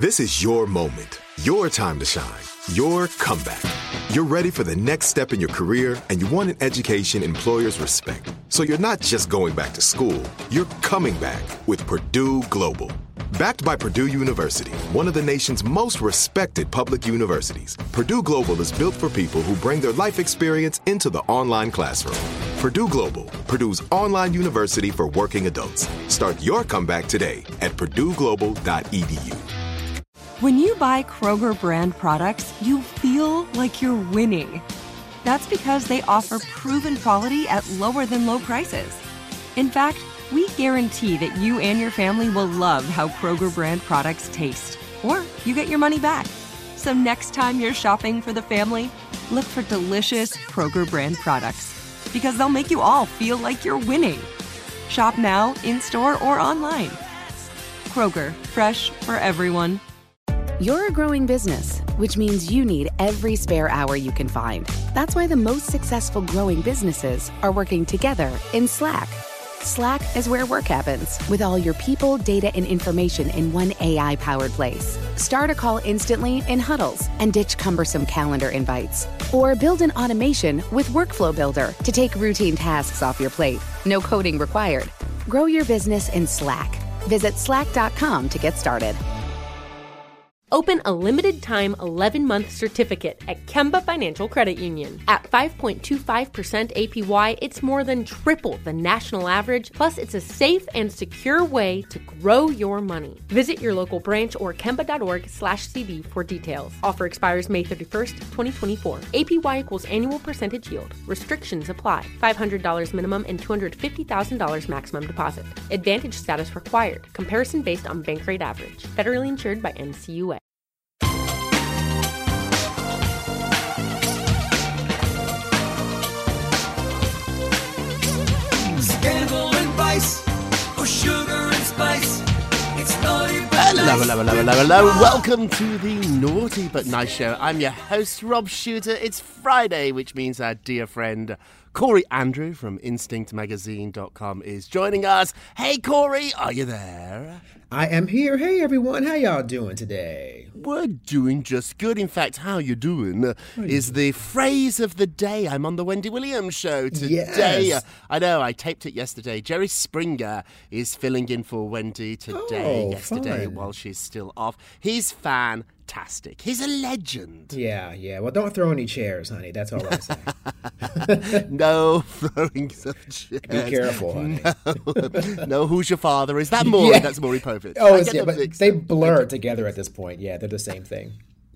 This is your moment, your time to shine, your comeback. You're ready for the next step in your career, and you want an education employers respect. So you're not just going back to school, you're coming back with Purdue Global. Backed by Purdue University, one of the nation's most respected public universities, Purdue Global is built for people who bring their life experience into the online classroom. Purdue Global, Purdue's online university for working adults. Start your comeback today at purdueglobal.edu. When you buy Kroger brand products, you feel like you're winning. That's because they offer proven quality at lower than low prices. In fact, we guarantee that you and your family will love how Kroger brand products taste, or you get your money back. So next time you're shopping for the family, look for delicious Kroger brand products, because they'll make you all feel like you're winning. Shop now, in-store, or online. Kroger, fresh for everyone. You're a growing business, which means you need every spare hour you can find. That's why the most successful growing businesses are working together in Slack. Slack is where work happens, with all your people, data, and information in one AI-powered place. Start a call instantly in huddles and ditch cumbersome calendar invites. Or build an automation with Workflow Builder to take routine tasks off your plate. No coding required. Grow your business in Slack. Visit slack.com to get started. Open a limited-time 11-month certificate at Kemba Financial Credit Union. At 5.25% APY, it's more than triple the national average, plus it's a safe and secure way to grow your money. Visit your local branch or kemba.org/cb for details. Offer expires May 31st, 2024. APY equals annual percentage yield. Restrictions apply. $500 minimum and $250,000 maximum deposit. Advantage status required. Comparison based on bank rate average. Federally insured by NCUA. Scandal and vice, or sugar and spice. It's naughty but Hello. Welcome to the Naughty But Nice Show. I'm your host, Rob Shooter. It's Friday, which means our dear friend Corey Andrew from InstinctMagazine.com is joining us. Hey, Corey, are you there? I am here. Hey, everyone. How y'all doing today? We're doing just good. In fact, how you doing is the phrase of the day. I'm on the Wendy Williams show today. Yes. I know, I taped it yesterday. Jerry Springer is filling in for Wendy today, fun. while she's still off. He's fantastic. He's a legend. Yeah. Well, don't throw any chairs, honey. That's all I'm saying. No throwing of chairs. Be careful, honey. No, who's your father? Is that Maury? Yeah. That's Maury Povich. Oh, but they blur together at this point. Yeah, they're the same thing.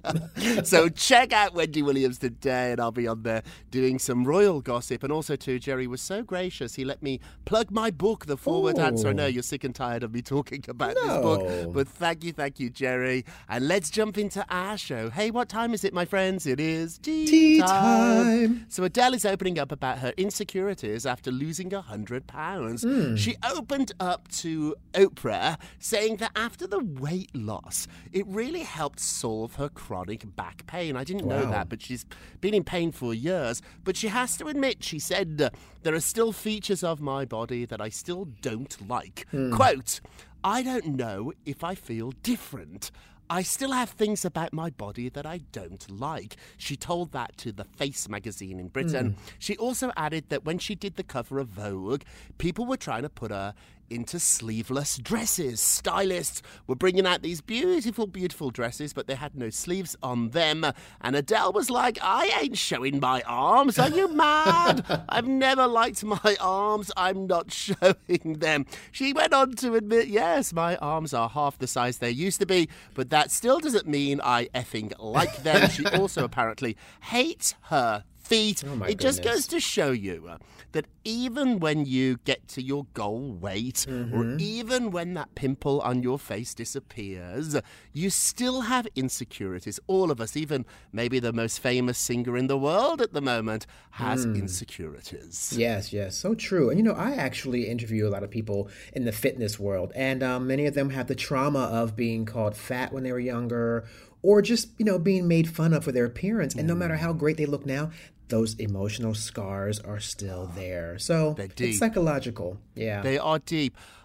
So check out Wendy Williams today, and I'll be on there doing some royal gossip. And also, too, Jerry was so gracious. He let me plug my book, The Forward Answer. I know you're sick and tired of me talking about this book, but thank you, Jerry. And let's jump into our show. Hey, what time is it, my friends? It is tea time. So Adele is opening up about her insecurities after losing 100 pounds. She opened up to Oprah, saying that after the weight loss, it really helped solve her chronic back pain. I didn't know that, but she's been in pain for years. But she has to admit, she said, there are still features of my body that I still don't like. Quote, I don't know if I feel different. I still have things about my body that I don't like. She told that to the Face magazine in Britain. She also added that when she did the cover of Vogue, people were trying to put her into sleeveless dresses. Stylists were bringing out these beautiful, beautiful dresses, but they had no sleeves on them. And Adele was like, I ain't showing my arms. Are you mad? I've never liked my arms. I'm not showing them. She went on to admit, yes, my arms are half the size they used to be, but that still doesn't mean I effing like them. She also apparently hates her feet. It just goes to show you that even when you get to your goal weight, or even when that pimple on your face disappears, you still have insecurities. All of us, even maybe the most famous singer in the world at the moment, has insecurities. Yes, so true. And I actually interview a lot of people in the fitness world, and many of them have the trauma of being called fat when they were younger, or just, being made fun of for their appearance. And no matter how great they look now, those emotional scars are still there. So it's psychological. Yeah. They are deep.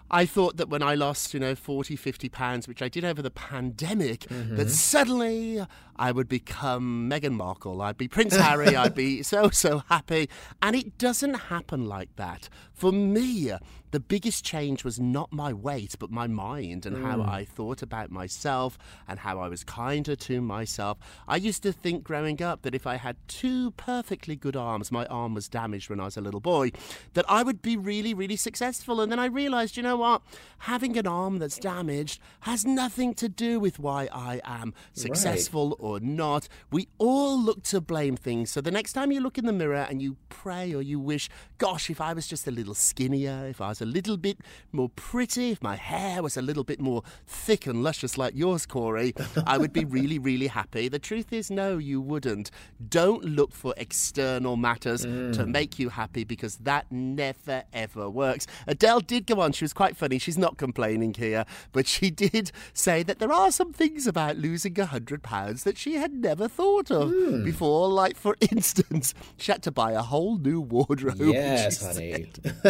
I thought that when I lost, 40, 50 pounds, which I did over the pandemic, that suddenly I would become Meghan Markle. I'd be Prince Harry. I'd be so happy. And it doesn't happen like that. For me, the biggest change was not my weight, but my mind and how I thought about myself and how I was kinder to myself. I used to think growing up that if I had two perfectly good arms, my arm was damaged when I was a little boy, that I would be really, really successful. And then I realised, you know what? Having an arm that's damaged has nothing to do with why I am successful or not. We all look to blame things. So the next time you look in the mirror and you pray or you wish, gosh, if I was just a little skinnier, if I was a little bit more pretty, if my hair was a little bit more thick and luscious like yours, Corey, I would be really, really happy. The truth is, no, you wouldn't. Don't look for external matters to make you happy, because that never, ever works. Adele did go on. She was quite funny. She's not complaining here, but she did say that there are some things about losing £100 that she had never thought of before. Like, for instance, she had to buy a whole new wardrobe. Yes, honey.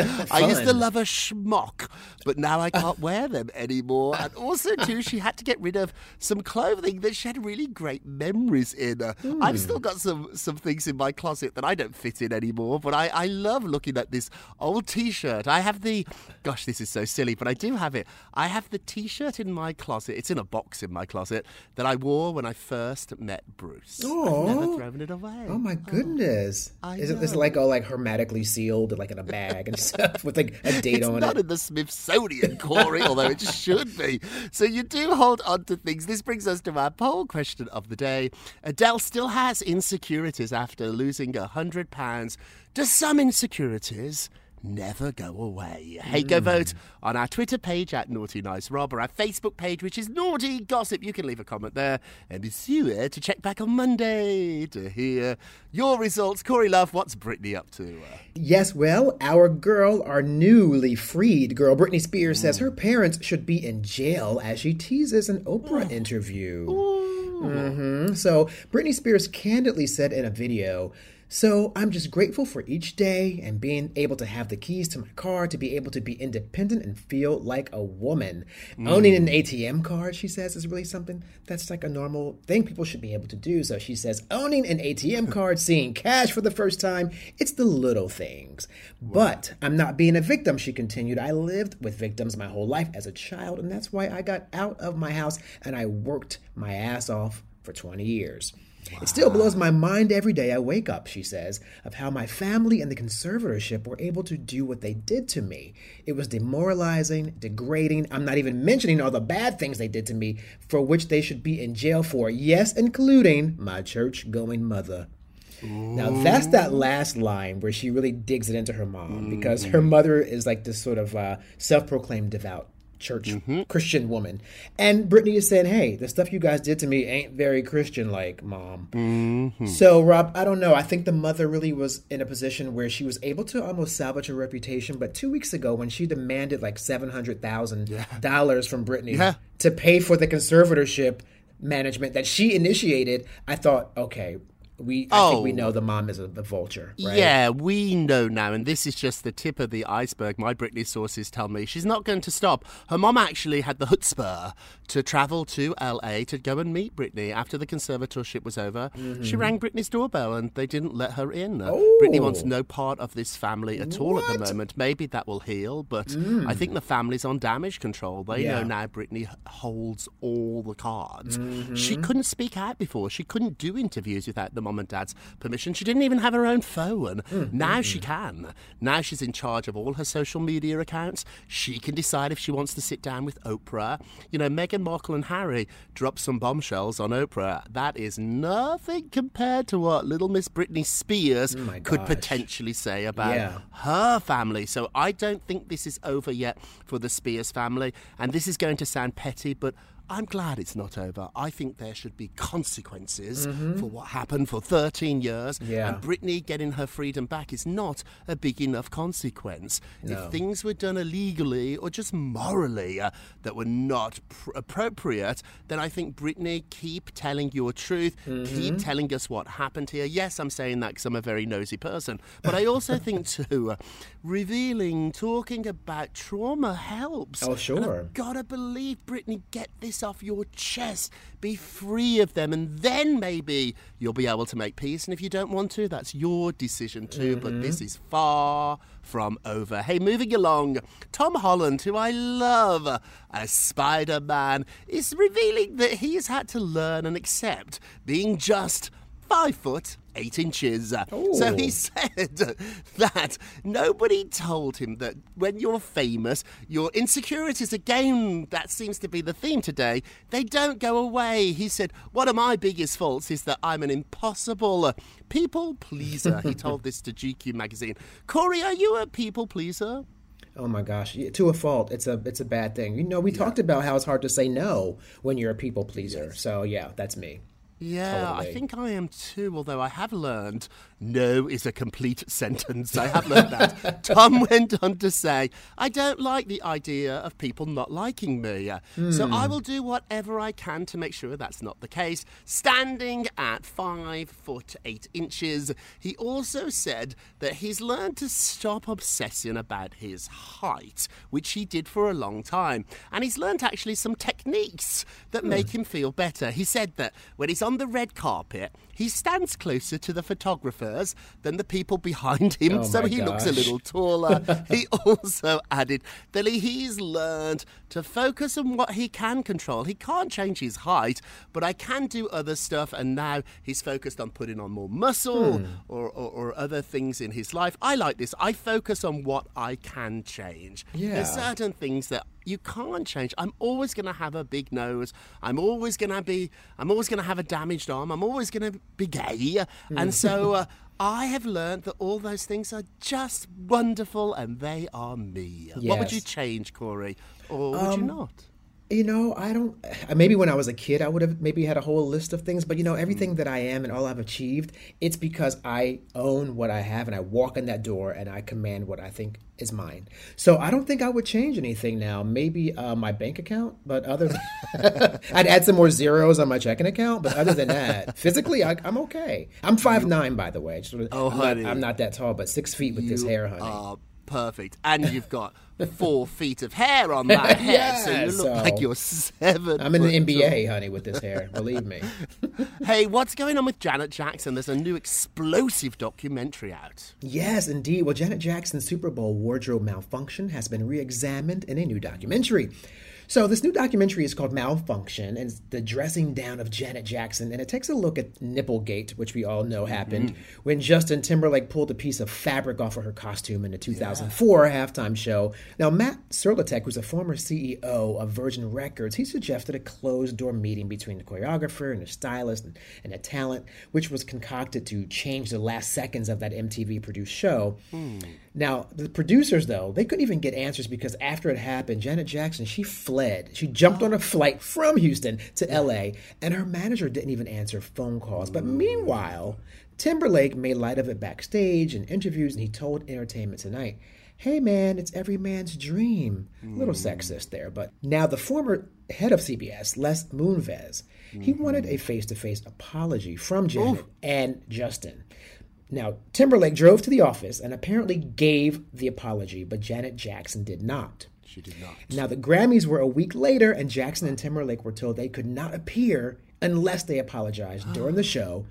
I used to love a schmuck, but now I can't wear them anymore. And also, too, she had to get rid of some clothing that she had really great memories in. I've still got some things in my closet that I don't fit in anymore, but I love looking at this old T-shirt. I have gosh, this is so silly, but I do have it. I have the T-shirt in my closet. It's in a box in my closet that I wore when I first met Bruce. Oh, I've never thrown it away. Oh my goodness! Is it like all like hermetically sealed, like in a bag and stuff with like a date on it? It's not in the Smithsonian, Corey, although it should be. So you do hold on to things. This brings us to our poll question of the day. Adele still has insecurities after losing £100. Do some insecurities never go away? Hey, go vote on our Twitter page at Naughty Nice Rob, or our Facebook page, which is Naughty Gossip. You can leave a comment there, and be sure to check back on Monday to hear your results. Corey Love, what's Britney up to? Yes, well, our newly freed girl, Britney Spears, says her parents should be in jail as she teases an Oprah interview. So Britney Spears candidly said in a video, "So I'm just grateful for each day and being able to have the keys to my car, to be able to be independent and feel like a woman. Owning an ATM card," she says, is really something that's like a normal thing people should be able to do. So she says, owning an ATM card, seeing cash for the first time, it's the little things. But I'm not being a victim, she continued. I lived with victims my whole life as a child, and that's why I got out of my house and I worked my ass off for 20 years. It still blows my mind every day I wake up, she says, of how my family and the conservatorship were able to do what they did to me. It was demoralizing, degrading. I'm not even mentioning all the bad things they did to me, for which they should be in jail for. Yes, including my church-going mother. Now, that's that last line where she really digs it into her mom, because her mother is like this sort of self-proclaimed devout church Christian woman. And Britney is saying, hey, the stuff you guys did to me ain't very Christian-like, Mom. So, Rob, I don't know. I think the mother really was in a position where she was able to almost salvage her reputation. But 2 weeks ago, when she demanded like $700,000 from Britney to pay for the conservatorship management that she initiated, I thought, okay, I think we know the mom is the vulture, right? Yeah, we know now, and this is just the tip of the iceberg. My Britney sources tell me she's not going to stop. Her mom actually had the chutzpah to travel to LA to go and meet Britney after the conservatorship was over. She rang Britney's doorbell and they didn't let her in. Britney wants no part of this family at all at the moment. Maybe that will heal, but I think the family's on damage control. They know now Britney holds all the cards. She couldn't speak out before. She couldn't do interviews without the mom and dad's permission. She didn't even have her own phone. Now she can. Now she's in charge of all her social media accounts. She can decide if she wants to sit down with Oprah. You know, Meghan Markle and Harry dropped some bombshells on Oprah. That is nothing compared to what little Miss Britney Spears could potentially say about her family. So I don't think this is over yet for the Spears family. And this is going to sound petty, but I'm glad it's not over. I think there should be consequences for what happened for 13 years. Yeah. And Britney getting her freedom back is not a big enough consequence. No. If things were done illegally or just morally that were not appropriate, then I think Britney, keep telling your truth. Keep telling us what happened here. Yes, I'm saying that because I'm a very nosy person. But I also think, too, revealing, talking about trauma helps. Oh, sure. And I've got to believe, Britney, get this off your chest. Be free of them, and then maybe you'll be able to make peace. And if you don't want to, that's your decision too. But this is far from over. Hey, moving along, Tom Holland, who I love as Spider-Man, is revealing that he has had to learn and accept being just 5 foot 8 inches. So he said that nobody told him that when you're famous, your insecurities, again, that seems to be the theme today, they don't go away. He said, one of my biggest faults is that I'm an impossible people pleaser. He told this to GQ magazine. Corey, are you a people pleaser? Oh my gosh, to a fault. It's a bad thing. You know, we talked about how it's hard to say no when you're a people pleaser. So yeah, that's me. Yeah, Totally. I think I am too, although I have learned no is a complete sentence. I have learned that. Tom went on to say, I don't like the idea of people not liking me. So I will do whatever I can to make sure that's not the case. Standing at 5 foot 8 inches, he also said that he's learned to stop obsessing about his height, which he did for a long time. And he's learned actually some techniques that make him feel better. He said that when he's on the red carpet, he stands closer to the photographers than the people behind him, so he looks a little taller. He also added that he's learned to focus on what he can control. He can't change his height, but I can do other stuff, and now he's focused on putting on more muscle or other things in his life. I like this. I focus on what I can change. Yeah. There's certain things that you can't change. I'm always going to have a big nose. I'm always going to have a damaged arm. I'm always going to be gay. And so I have learned that all those things are just wonderful and they are me. What would you change, Corey? Or would you not? You know, I don't, maybe when I was a kid, I would have maybe had a whole list of things, but you know, everything that I am and all I've achieved, it's because I own what I have and I walk in that door and I command what I think is mine. So I don't think I would change anything now. Maybe my bank account, but other than I'd add some more zeros on my checking account, but other than that, physically, I'm okay. I'm 5'9", by the way. Honey. I'm not that tall, but 6 feet with this hair, honey. Are perfect. And you've got 4 feet of hair on that head, so you look like you're 7. I'm in the NBA, honey, with this hair. Believe me. Hey, what's going on with Janet Jackson? There's a new explosive documentary out. Yes, indeed. Well, Janet Jackson's Super Bowl wardrobe malfunction has been re-examined in a new documentary. So this new documentary is called Malfunction, and it's the dressing down of Janet Jackson, and it takes a look at Nipplegate, which we all know happened when Justin Timberlake pulled a piece of fabric off of her costume in the 2004 halftime show. Now, Matt Serlatek, who's a former CEO of Virgin Records, he suggested a closed-door meeting between the choreographer and the stylist and the talent, which was concocted to change the last seconds of that MTV-produced show. Now, the producers, though, they couldn't even get answers because after it happened, Janet Jackson, she fled. She jumped on a flight from Houston to L.A., and her manager didn't even answer phone calls. But meanwhile, Timberlake made light of it backstage in interviews, and he told Entertainment Tonight, hey, man, it's every man's dream. A little sexist there. But now the former head of CBS, Les Moonves, he wanted a face-to-face apology from Janet and Justin. Now, Timberlake drove to the office and apparently gave the apology, but Janet Jackson did not. She did not. Now, the Grammys were a week later, and Jackson and Timberlake were told they could not appear unless they apologized during the show.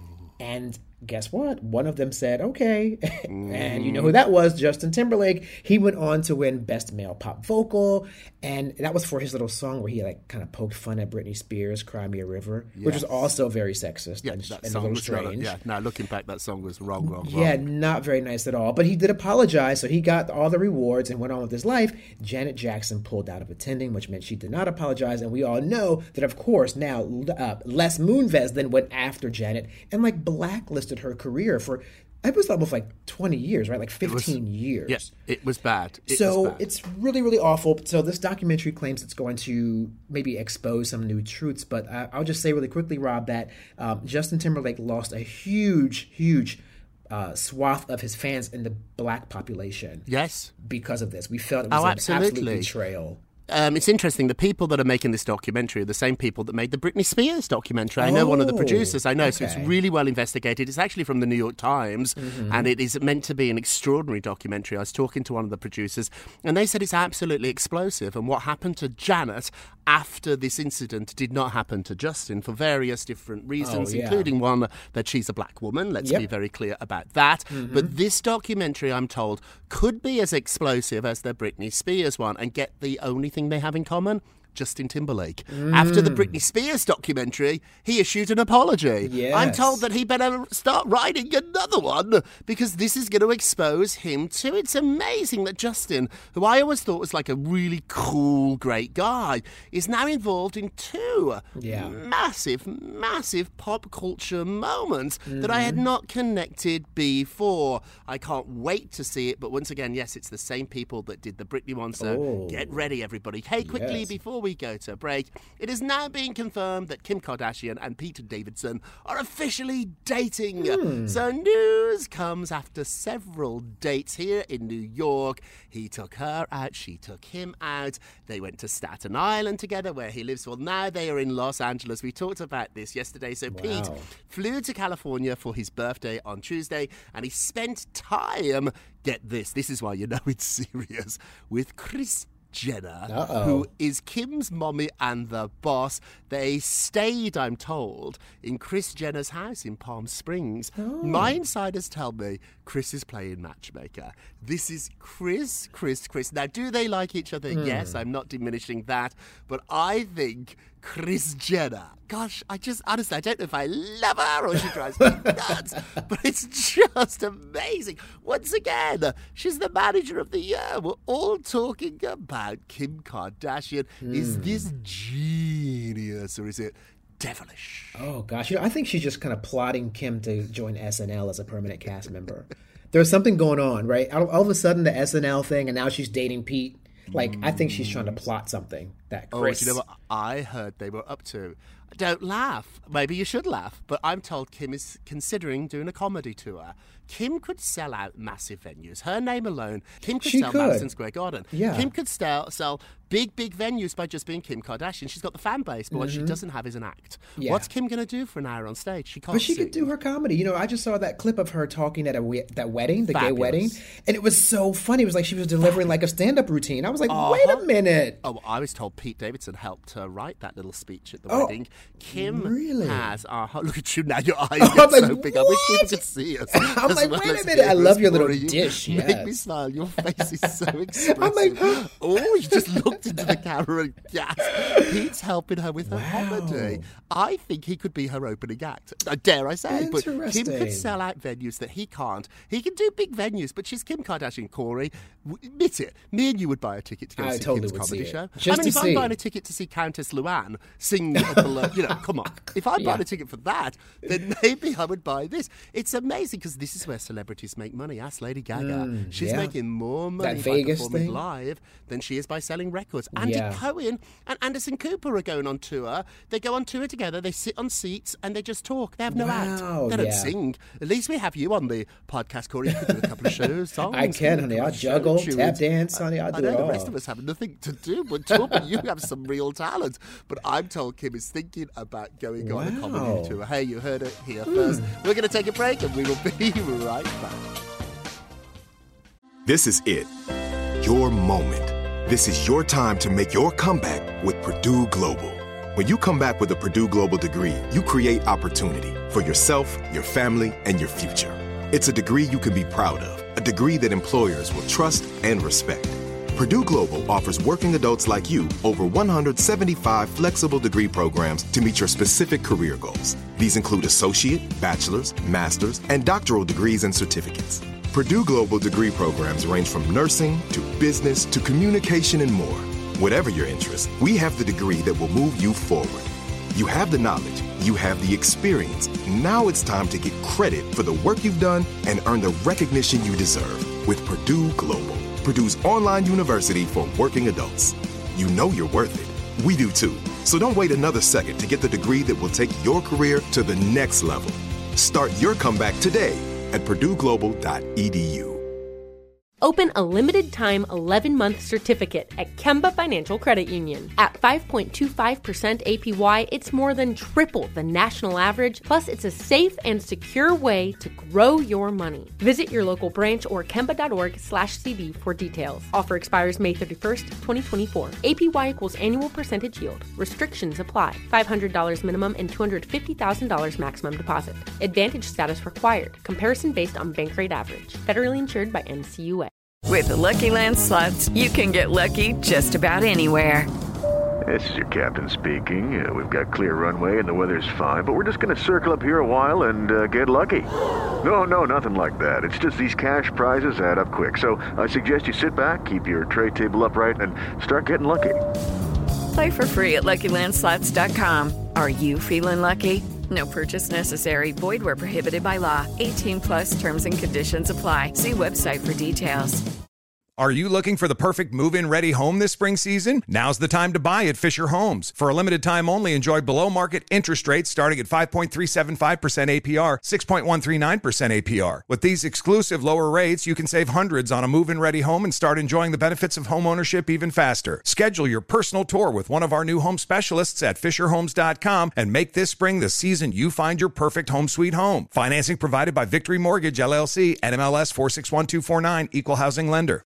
And guess what? One of them said, okay. And you know who that was, Justin Timberlake. He went on to win Best Male Pop Vocal. And that was for his little song where he like kind of poked fun at Britney Spears, Cry Me a River, which was also very sexist and a little strange. Now, looking back, that song was wrong. Yeah, not very nice at all. But he did apologize, so he got all the rewards and went on with his life. Janet Jackson pulled out of attending, which meant she did not apologize. And we all know that, of course, now Les Moonves then went after Janet and like blacklisted her career for It was almost like 20 years, right? Like 15 years. Yes, it was bad. It's really, really awful. So this documentary claims it's going to maybe expose some new truths. But I'll just say really quickly, Rob, that Justin Timberlake lost a huge swath of his fans in the black population. Yes. Because of this. We felt it was an absolute betrayal. It's interesting. The people that are making this documentary are the same people that made the Britney Spears documentary. I know one of the producers. I know, so it's really well investigated. It's actually from the New York Times, and it is meant to be an extraordinary documentary. I was talking to one of the producers, and they said it's absolutely explosive. And what happened to Janet after this incident did not happen to Justin for various different reasons, including one that she's a black woman. Let's be very clear about that. But this documentary, I'm told, could be as explosive as the Britney Spears one, and get the only thing they have in common: Justin Timberlake. After the Britney Spears documentary, he issued an apology. Yes. I'm told that he better start writing another one, because this is going to expose him too. It's amazing that Justin, who I always thought was like a really cool, great guy, is now involved in two massive pop culture moments that I had not connected before. I can't wait to see it. But once again, yes, it's the same people that did the Britney one, so get ready, everybody. Hey, quickly, before we go to break, it is now being confirmed that Kim Kardashian and Pete Davidson are officially dating. So news comes after several dates here in New York. He took her out, she took him out. They went to Staten Island together, where he lives. Well, now they are in Los Angeles. We talked about this yesterday. So Pete flew to California for his birthday on Tuesday, and he spent time, get this is why you know it's serious, with Kris Jenner, who is Kim's mommy and the boss. They stayed, I'm told, in Kris Jenner's house in Palm Springs. My insiders tell me Kris is playing matchmaker. This is Kris. Now, do they like each other? Yes, I'm not diminishing that. But I think Kris Jenner, gosh, honestly, I don't know if I love her or she drives me nuts, but it's just amazing. Once again, she's the manager of the year. We're all talking about Kim Kardashian. Is this genius, or is it devilish? Oh, gosh. I think she's just kind of plotting Kim to join SNL as a permanent cast member. There's something going on, right? All of a sudden, the SNL thing, and now she's dating Pete. Like, I think she's trying to plot something that Kris... do you know what I heard they were up to? Don't laugh. Maybe you should laugh. But I'm told Kim is considering doing a comedy tour. Kim could sell out massive venues. Her name alone, Kim could sell Madison Square Garden. Yeah. Kim could sell big venues by just being Kim Kardashian. She's got the fan base, but what she doesn't have is an act. Yeah. What's Kim going to do for an hour on stage? She can't. But she could do her comedy. I just saw that clip of her talking at that wedding, the gay wedding, and it was so funny. It was like she was delivering like a stand-up routine. I was like, wait a minute. Oh, I was told Pete Davidson helped her write that little speech at the wedding. Kim has... look at you now. Your eyes get so big. I wish people could see us. I'm like, wait a minute. I love your little dish. You make me smile. Your face is so expressive. I'm like, you just looked into the camera and gasped. Pete's helping her with her comedy. I think he could be her opening act. Dare I say? But Kim could sell out venues that he can't. He can do big venues, but she's Kim Kardashian. Corey, admit it. Me and you would buy a ticket to go see Kim's comedy show. If I'm buying a ticket to see Countess Luann sing below, come on. If I'm buying a ticket for that, then maybe I would buy this. It's amazing because this is where celebrities make money. Ask Lady Gaga. She's making more money by performing live than she is by selling records. Andy Cohen and Anderson Cooper are going on tour. They go on tour together. They sit on seats and they just talk. They have no act. They don't sing. At least we have you on the podcast, Corey. You could do a couple of shows, songs. I can, honey. I'll juggle, tap dance, honey. I'll do it all. The rest of us have nothing to do but talk, but you have some real talent. But I'm told Kim is thinking about going on a comedy tour. Hey, you heard it here first. We're going to take a break and we will be right back. This is it. Your moment. This is your time to make your comeback with Purdue Global. When you come back with a Purdue Global degree, you create opportunity for yourself, your family, and your future. It's a degree you can be proud of, a degree that employers will trust and respect. Purdue Global offers working adults like you over 175 flexible degree programs to meet your specific career goals. These include associate, bachelor's, master's, and doctoral degrees and certificates. Purdue Global degree programs range from nursing to business to communication and more. Whatever your interest, we have the degree that will move you forward. You have the knowledge, you have the experience. Now it's time to get credit for the work you've done and earn the recognition you deserve with Purdue Global, Purdue's online university for working adults. You know you're worth it. We do too. So don't wait another second to get the degree that will take your career to the next level. Start your comeback today at purdueglobal.edu. Open a limited-time 11-month certificate at Kemba Financial Credit Union. At 5.25% APY, it's more than triple the national average, plus it's a safe and secure way to grow your money. Visit your local branch or kemba.org/cb for details. Offer expires May 31st, 2024. APY equals annual percentage yield. Restrictions apply. $500 minimum and $250,000 maximum deposit. Advantage status required. Comparison based on bank rate average. Federally insured by NCUA. With the Lucky Land Slots, you can get lucky just about anywhere. This is your captain speaking. We've got clear runway and the weather's fine, but we're just going to circle up here a while and get lucky. No, nothing like that. It's just these cash prizes add up quick. So I suggest you sit back, keep your tray table upright, and start getting lucky. Play for free at LuckyLandSlots.com. Are you feeling lucky? No purchase necessary. Void where prohibited by law. 18+ terms and conditions apply. See website for details. Are you looking for the perfect move-in ready home this spring season? Now's the time to buy at Fisher Homes. For a limited time only, enjoy below-market interest rates starting at 5.375% APR, 6.139% APR. With these exclusive lower rates, you can save hundreds on a move-in ready home and start enjoying the benefits of homeownership even faster. Schedule your personal tour with one of our new home specialists at FisherHomes.com and make this spring the season you find your perfect home sweet home. Financing provided by Victory Mortgage, LLC, NMLS 461249, Equal Housing Lender.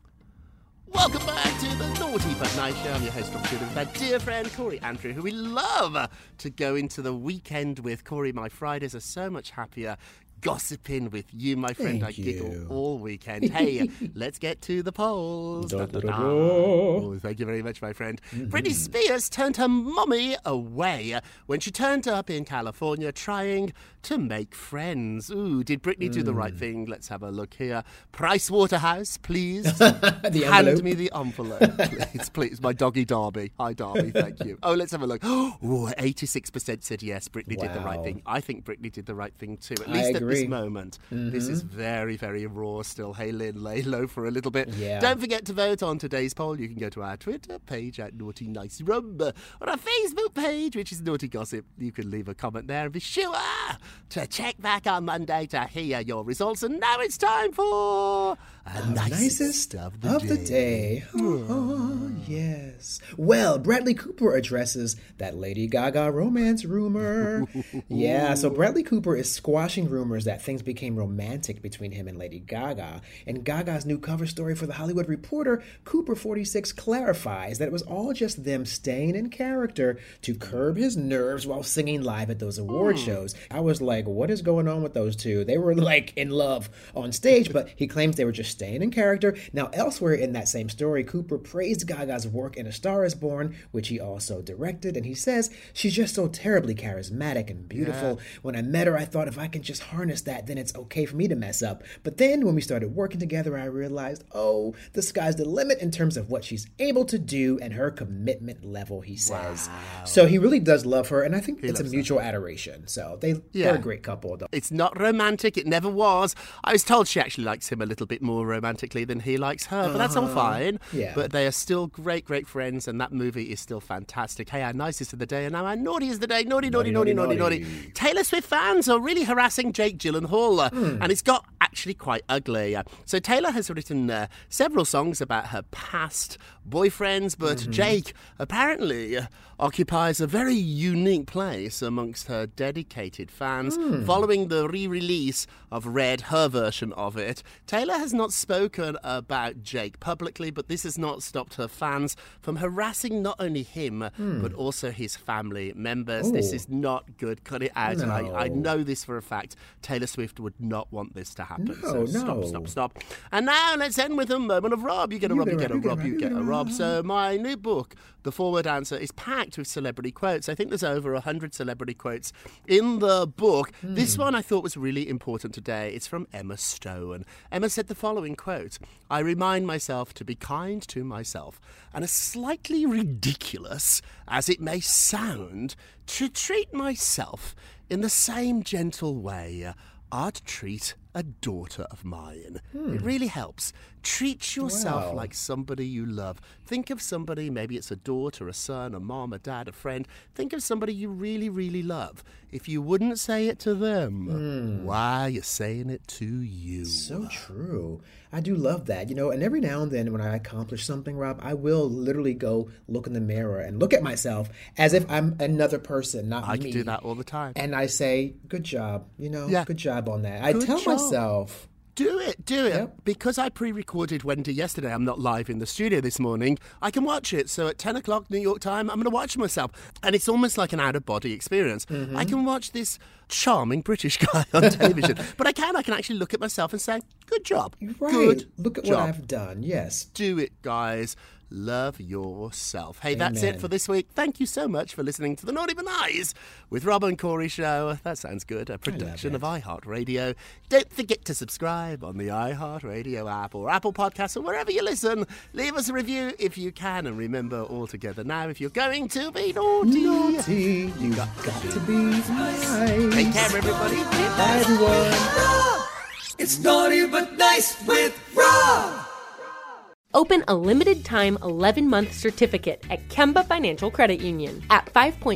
Welcome back to the Naughty But Nice Show. I'm your host, Rob Tudor, with my dear friend Corey Andrew, who we love to go into the weekend with. Corey, my Fridays are so much happier gossiping with you, my friend. Thank I giggle you. all weekend. Hey, let's get to the polls. Da, da, da, da. Oh, thank you very much, my friend. Britney Spears turned her mommy away when she turned up in California trying to make friends. Ooh, did Britney do the right thing? Let's have a look here. Price Waterhouse, please. The Hand envelope. me the envelope, please. Please, my doggy Darby. Hi, Darby. Thank you. Oh, let's have a look. Oh, 86% said yes, Britney did the right Wow. thing. I think Britney did the right thing too. At I least at this agree. moment. This is very, very raw still. Hey, Lynn, lay low for a little bit. Yeah. Don't forget to vote on today's poll. You can go to our Twitter page at Naughty Nice Rob, or our Facebook page, which is Naughty Gossip. You can leave a comment there and be sure to check back on Monday to hear your results. And now it's time for Nicest of the day. Oh, yes. Well, Bradley Cooper addresses that Lady Gaga romance rumor. Yeah, so Bradley Cooper is squashing rumors that things became romantic between him and Lady Gaga. In Gaga's new cover story for The Hollywood Reporter, Cooper 46 clarifies that it was all just them staying in character to curb his nerves while singing live at those award shows. I was like, what is going on with those two? They were like in love on stage, but he claims they were just staying in character. Now, elsewhere in that same story, Cooper praised Gaga's work in A Star Is Born, which he also directed, and he says, she's just so terribly charismatic and beautiful. Yeah. When I met her, I thought if I can just harness that, then it's okay for me to mess up. But then when we started working together, I realized, oh, the sky's the limit in terms of what she's able to do and her commitment level, he says. Wow. So he really does love her, and I think it's a mutual adoration. So they're a great couple. Though. It's not romantic. It never was. I was told she actually likes him a little bit more romantically than he likes her, but that's all fine. Yeah. But they are still great, great friends, and that movie is still fantastic. Hey, our nicest of the day, and now our naughtiest of the day. Naughty. Taylor Swift fans are really harassing Jake Gyllenhaal, and it's got actually quite ugly. So Taylor has written several songs about her past boyfriends, but Jake apparently occupies a very unique place amongst her dedicated fans. Following the re-release of Red, her version of it, Taylor has not spoken about Jake publicly, but this has not stopped her fans from harassing not only him, but also his family members. Ooh. This is not good. Cut it out. No. And I know this for a fact. Taylor Swift would not want this to happen. Stop. And now let's end with a moment of Rob. You get a Rob, you get a Rob, you get a Rob. So my new book, The Forward Answer, is packed with celebrity quotes. I think there's over 100 celebrity quotes in the book. This one I thought was really important today. It's from Emma Stone. Emma said the following. following quote: "I remind myself to be kind to myself, and as slightly ridiculous as it may sound, to treat myself in the same gentle way I'd treat a daughter of mine." It really helps. Treat yourself like somebody you love. Think of somebody, maybe it's a daughter, a son, a mom, a dad, a friend. Think of somebody you really, really love. If you wouldn't say it to them, why are you saying it to you? So true. I do love that, and every now and then when I accomplish something, Rob, I will literally go look in the mirror and look at myself as if I'm another person, not me. I can do that all the time. And I say, good job, good job on that. I tell myself... Do it. Yep. Because I pre-recorded Wendy yesterday, I'm not live in the studio this morning, I can watch it. So at 10 o'clock New York time, I'm going to watch myself. And it's almost like an out-of-body experience. I can watch this charming British guy on television. But I can actually look at myself and say, good job. Right. Good Look at job. what I've done. Yes. Do it, guys. Love yourself. Hey, Amen. That's it for this week. Thank you so much for listening to the Naughty But Nice with Rob and Corey show. That sounds good. A production of iHeartRadio. Don't forget to subscribe on the iHeartRadio app or Apple Podcasts or wherever you listen. Leave us a review if you can. And remember, all together now, if you're going to be naughty, you got to be nice. Take care, everybody. Bye, everyone. It's Naughty But Nice with Rob. Open a limited-time 11-month certificate at Kemba Financial Credit Union. At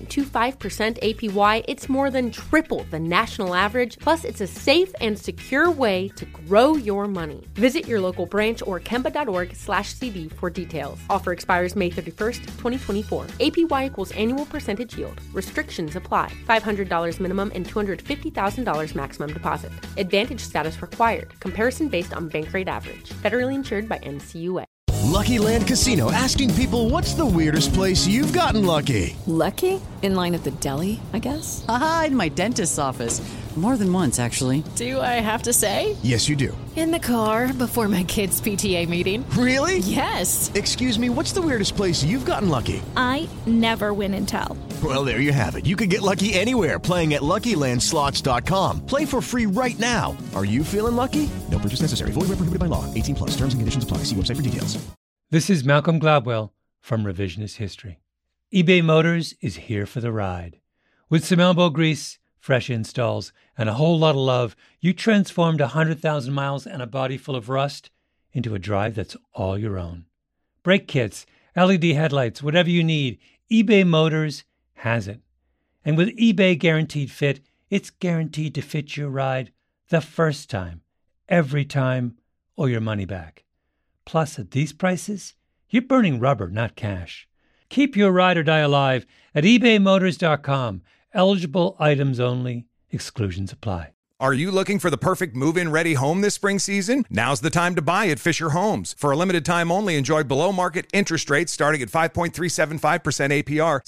5.25% APY, it's more than triple the national average, plus it's a safe and secure way to grow your money. Visit your local branch or kemba.org/cd for details. Offer expires May 31st, 2024. APY equals annual percentage yield. Restrictions apply. $500 minimum and $250,000 maximum deposit. Advantage status required. Comparison based on bank rate average. Federally insured by NCUA. Lucky Land Casino, asking people, what's the weirdest place you've gotten lucky? Lucky? In line at the deli, I guess? Aha, in my dentist's office. More than once, actually. Do I have to say? Yes, you do. In the car before my kids' PTA meeting. Really? Yes. Excuse me, what's the weirdest place you've gotten lucky? I never win and tell. Well, there you have it. You can get lucky anywhere, playing at LuckyLandSlots.com. Play for free right now. Are you feeling lucky? No purchase necessary. Void where prohibited by law. 18+. Terms and conditions apply. See website for details. This is Malcolm Gladwell from Revisionist History. eBay Motors is here for the ride. With some elbow grease, fresh installs, and a whole lot of love, you transformed 100,000 miles and a body full of rust into a drive that's all your own. Brake kits, LED headlights, whatever you need, eBay Motors has it. And with eBay Guaranteed Fit, it's guaranteed to fit your ride the first time, every time, or your money back. Plus, at these prices, you're burning rubber, not cash. Keep your ride or die alive at ebaymotors.com. Eligible items only. Exclusions apply. Are you looking for the perfect move-in ready home this spring season? Now's the time to buy at Fisher Homes. For a limited time only, enjoy below-market interest rates starting at 5.375% APR,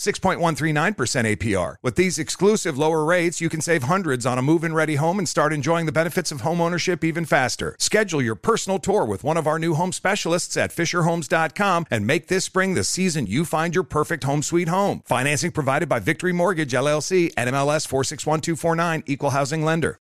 6.139% APR. With these exclusive lower rates, you can save hundreds on a move-in ready home and start enjoying the benefits of home ownership even faster. Schedule your personal tour with one of our new home specialists at FisherHomes.com and make this spring the season you find your perfect home sweet home. Financing provided by Victory Mortgage, LLC, NMLS 461249, Equal Housing Lender.